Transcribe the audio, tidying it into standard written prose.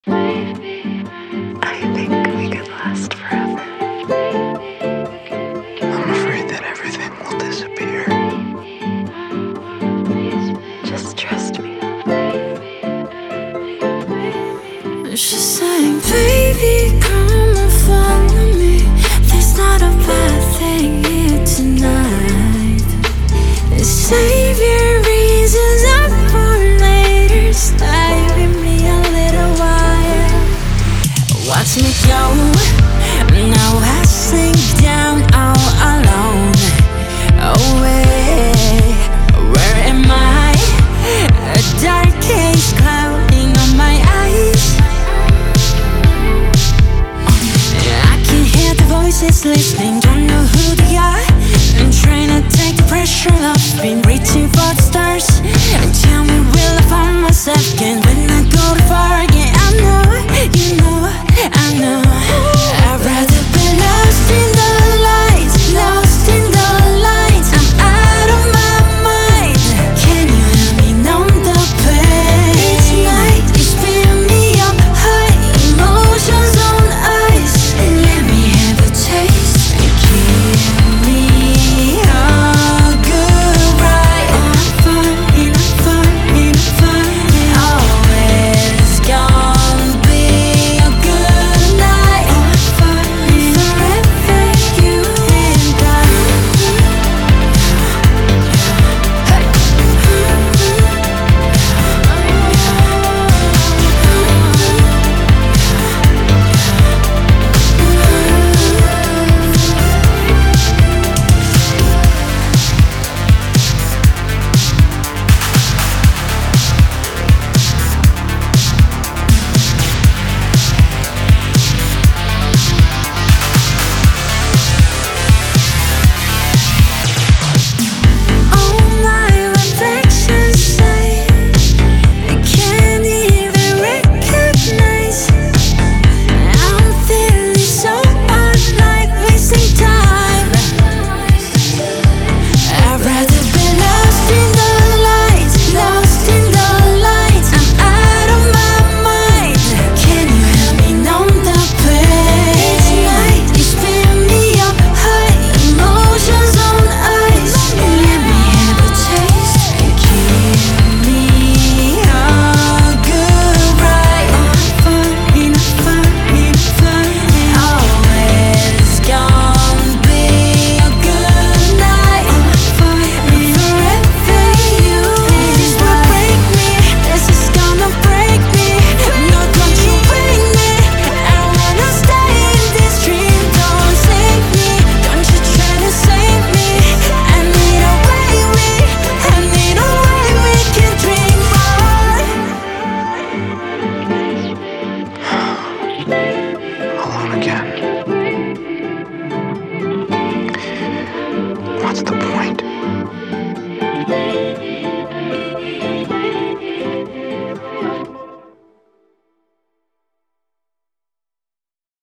I think we could last forever. I'm afraid that everything will disappear. Just trust me. She's saying, baby, come and follow me. There's not a bad thing here tonight. Save your reasons up for later. Stay with me a little while. Watch me go. Now I sink down all alone. Away. Where am I? A dark haze clouding on my eyes. I can hear the voices listening.